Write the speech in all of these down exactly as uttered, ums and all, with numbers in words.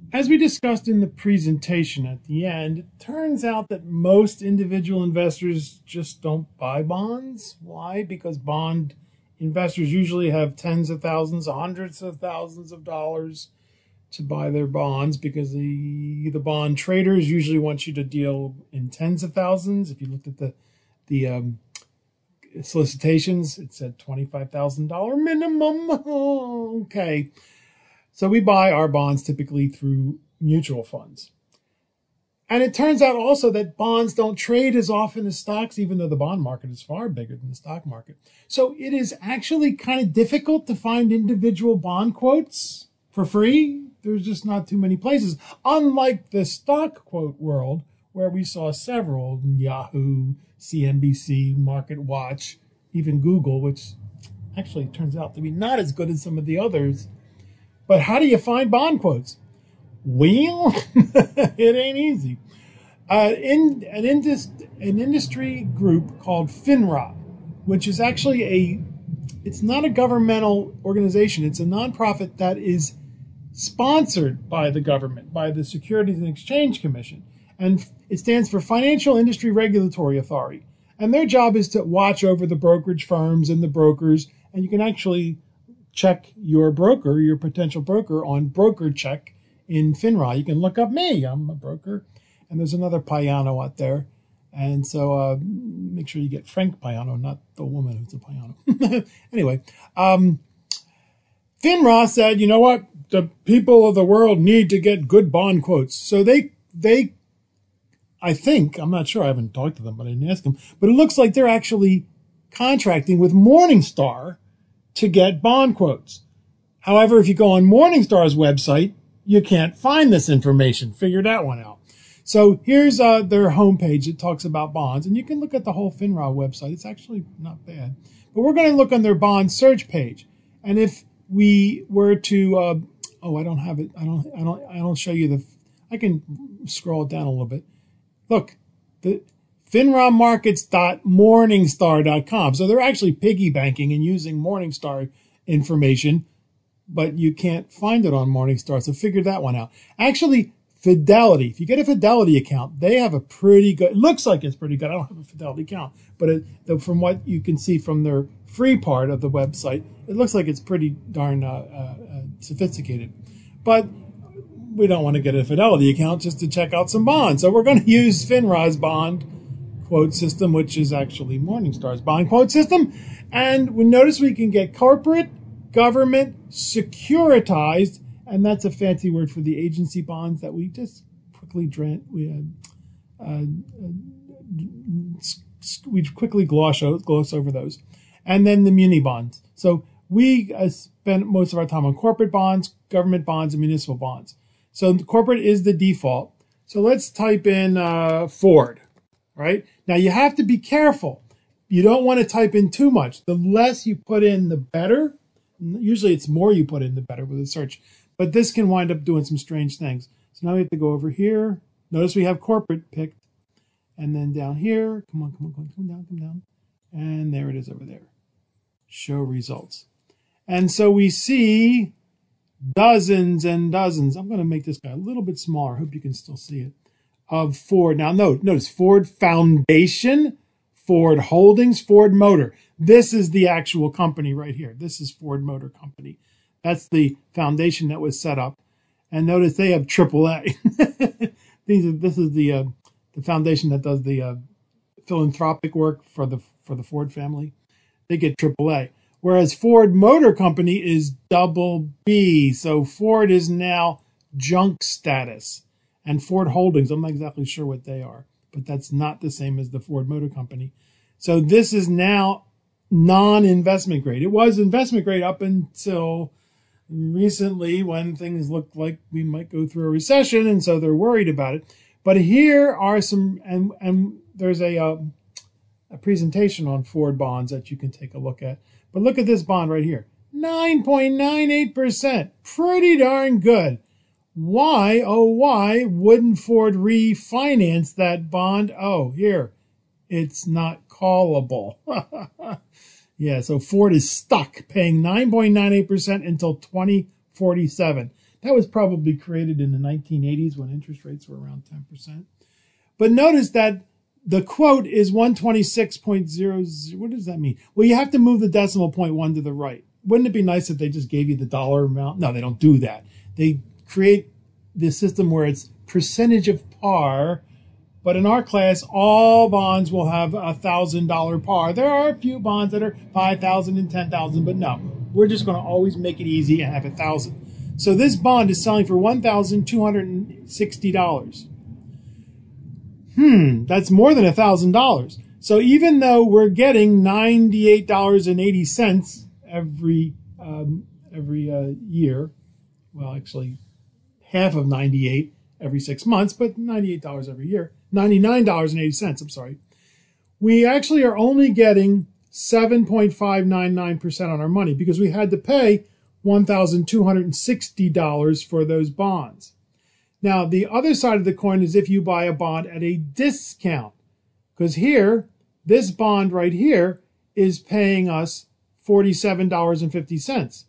As we discussed in the presentation at the end, it turns out that most individual investors just don't buy bonds. Why? Because bond investors usually have tens of thousands, hundreds of thousands of dollars to buy their bonds, because the the bond traders usually want you to deal in tens of thousands. If you looked at the the um, solicitations, it said twenty-five thousand dollars minimum. Okay. So we buy our bonds typically through mutual funds. And it turns out also that bonds don't trade as often as stocks, even though the bond market is far bigger than the stock market. So it is actually kind of difficult to find individual bond quotes for free. There's just not too many places. Unlike the stock quote world, where we saw several, Yahoo, C N B C, Market Watch, even Google, which actually turns out to be not as good as some of the others. But how do you find bond quotes? Well, it ain't easy. Uh, in an, indus, an industry group called FINRA, which is actually a, it's not a governmental organization. It's a nonprofit that is sponsored by the government, by the Securities and Exchange Commission. And it stands for Financial Industry Regulatory Authority. And their job is to watch over the brokerage firms and the brokers. And you can actually check your broker, your potential broker, on Broker Check in FINRA. You can look up me. I'm a broker. And there's another Payano out there. And so uh, make sure you get Frank Payano, not the woman who's a Payano. Anyway, um, FINRA said, you know what? The people of the world need to get good bond quotes. So they, they, I think, I'm not sure, I haven't talked to them, but I didn't ask them, but it looks like they're actually contracting with Morningstar to get bond quotes. However, if you go on Morningstar's website, you can't find this information. Figure that one out. So here's uh, their homepage. It talks about bonds, and you can look at the whole FINRA website. It's actually not bad. But we're going to look on their bond search page, and if we were to, uh, oh, I don't have it. I don't. I don't. I don't show you the. I can scroll it down a little bit. Look, the finra markets dot morningstar dot com. So they're actually piggy banking and using Morningstar information, but you can't find it on Morningstar. So figure that one out. Actually, Fidelity. If you get a Fidelity account, they have a pretty good, it looks like it's pretty good. I don't have a Fidelity account, but it, the, from what you can see from their free part of the website, it looks like it's pretty darn uh, uh, sophisticated. But we don't want to get a Fidelity account just to check out some bonds. So we're going to use FINRA's bond quote system, which is actually Morningstar's bond quote system. And we notice we can get corporate, government, securitized, and that's a fancy word for the agency bonds that we just quickly dra- we uh, uh, we quickly gloss, gloss over those, and then the muni bonds. So we uh, spend most of our time on corporate bonds, government bonds, and municipal bonds. So corporate is the default. So let's type in uh, Ford. Right now, you have to be careful. You don't want to type in too much. The less you put in, the better. Usually, it's more you put in, the better with a search. But this can wind up doing some strange things. So now we have to go over here. Notice we have corporate picked. And then down here, come on, come on, come on, come down, come down. And there it is over there. Show results. And so we see dozens and dozens. I'm going to make this guy a little bit smaller. I hope you can still see it. Of Ford. Now, note, notice Ford Foundation, Ford Holdings, Ford Motor. This is the actual company right here. This is Ford Motor Company. That's the foundation that was set up. And notice they have triple A. These are, this is the uh, the foundation that does the uh, philanthropic work for the for the Ford family. They get triple A. Whereas Ford Motor Company is double B. So Ford is now junk status. And Ford Holdings, I'm not exactly sure what they are, but that's not the same as the Ford Motor Company. So this is now non-investment grade. It was investment grade up until recently when things looked like we might go through a recession, and so they're worried about it. But here are some, and, and there's a, uh, a presentation on Ford bonds that you can take a look at. But look at this bond right here, nine point nine eight percent, pretty darn good. Why, oh, why wouldn't Ford refinance that bond? Oh, here, it's not callable. Yeah, so Ford is stuck paying nine point nine eight percent until twenty forty-seven. That was probably created in the nineteen eighties when interest rates were around ten percent. But notice that the quote is one twenty-six point zero zero. What does that mean? Well, you have to move the decimal point one to the right. Wouldn't it be nice if they just gave you the dollar amount? No, they don't do that. They create this system where it's percentage of par. But in our class, all bonds will have a one thousand dollars par. There are a few bonds that are five thousand dollars and ten thousand dollars, but no. We're just going to always make it easy and have one thousand dollars. So this bond is selling for one thousand two hundred sixty dollars. Hmm, that's more than one thousand dollars. So even though we're getting ninety-eight dollars and eighty cents every um, every uh, year, well, actually half of ninety-eight every six months, but ninety-eight dollars every year, ninety-nine dollars and eighty cents, I'm sorry, we actually are only getting seven point five nine nine percent on our money because we had to pay one thousand two hundred sixty dollars for those bonds. Now, the other side of the coin is if you buy a bond at a discount, because here, this bond right here is paying us forty-seven dollars and fifty cents.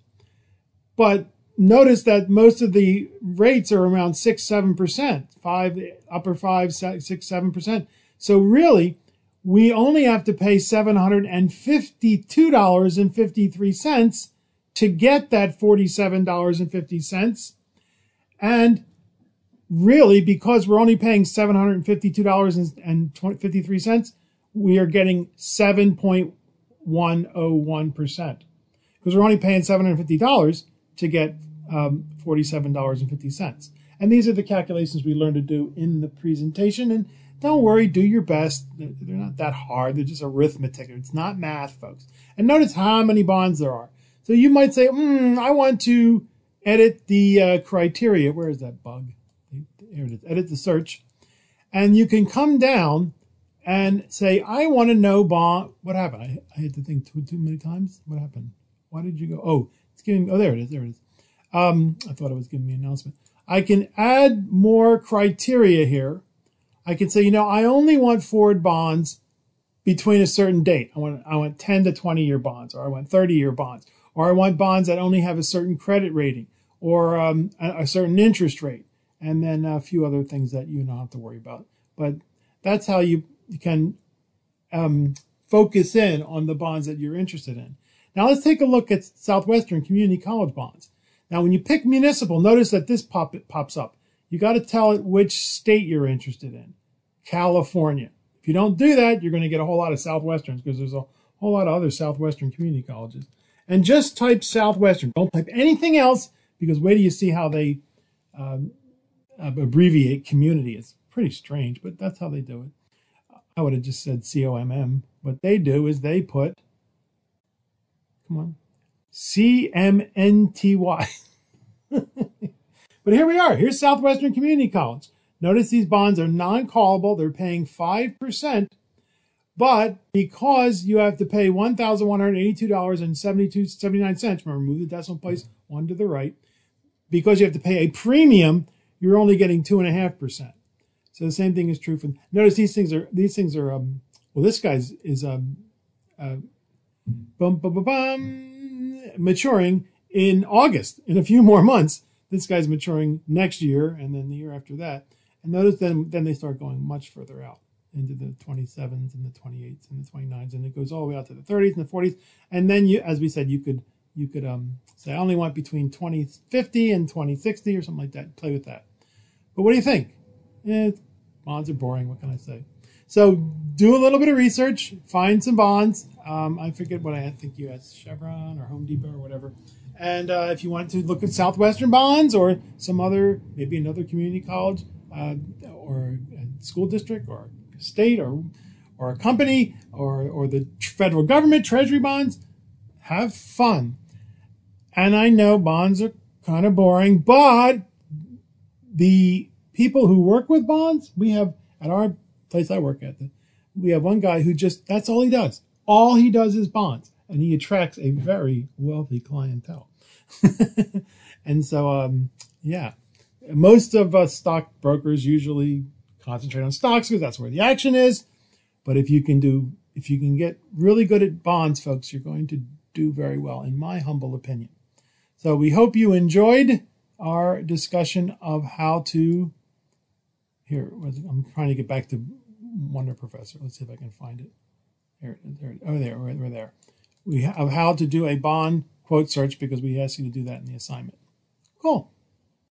But notice that most of the rates are around six, seven percent, five, upper five, six, seven percent. So really, we only have to pay seven hundred fifty-two dollars and fifty-three cents to get that forty-seven dollars and fifty cents. And really, because we're only paying seven hundred fifty-two dollars and fifty-three cents, we are getting seven point one zero one percent. Because we're only paying seven hundred fifty dollars to get um, forty-seven dollars and fifty cents. And these are the calculations we learned to do in the presentation. And don't worry, do your best. They're not that hard. They're just arithmetic. It's not math, folks. And notice how many bonds there are. So you might say, hmm, I want to edit the uh, criteria. Where is that bug? Here it is. Edit the search. And you can come down and say, I want to know bond. What happened? I, I hit the thing too, too many times. What happened? Why did you go? Oh, it's giving me, oh, there it is. There it is. Um, I thought it was giving me an announcement. I can add more criteria here. I can say, you know, I only want forward bonds between a certain date. I want, I want ten to twenty year bonds, or I want thirty year bonds, or I want bonds that only have a certain credit rating, or um, a, a certain interest rate, and then a few other things that you don't have to worry about. But that's how you, you can um, focus in on the bonds that you're interested in. Now let's take a look at Southwestern Community College bonds. Now when you pick municipal, notice that this pop, it pops up. You got to tell it which state you're interested in. California. If you don't do that, you're going to get a whole lot of Southwesterns because there's a whole lot of other Southwestern community colleges. And just type Southwestern. Don't type anything else because wait till you see how they um, abbreviate community. It's pretty strange, but that's how they do it. I would have just said C O M M. What they do is they put, come on, C M N T Y. But here we are. Here's Southwestern Community College. Notice these bonds are non-callable. They're paying five percent. But because you have to pay one thousand one hundred eighty-two dollars and seventy-nine cents, remember, move the decimal place one to the right, because you have to pay a premium, you're only getting two point five percent. So the same thing is true for, notice these things are, these things are, um, well, this guy's is um, uh, bum, bum, bum, bum, maturing in August, in a few more months. This guy's maturing next year, and then the year after that. And notice then, then they start going much further out into the twenty-sevens and the twenty-eights and the twenty-nines, and it goes all the way out to the thirties and the forties. And then, you, as we said, you could you could um, say, I only want between twenty fifty and twenty sixty or something like that. Play with that. But what do you think? Eh, bonds are boring. What can I say? So do a little bit of research. Find some bonds. Um, I forget what I had. I think you had Chevron or Home Depot or whatever. And uh, if you want to look at Southwestern bonds or some other, maybe another community college uh, or a school district or a state or or a company or, or the federal government, treasury bonds, have fun. And I know bonds are kind of boring, but the people who work with bonds, we have, at our place I work at, we have one guy who just, that's all he does. All he does is bonds. And he attracts a very wealthy clientele. And so, um, yeah, most of us stock brokers usually concentrate on stocks because that's where the action is. But if you can do, if you can get really good at bonds, folks, you're going to do very well, in my humble opinion. So we hope you enjoyed our discussion of how to, here, I'm trying to get back to Wonder Professor. Let's see if I can find it. There, there, oh, there, we're, we're there. We have how to do a bond quote search because we asked you to do that in the assignment. Cool.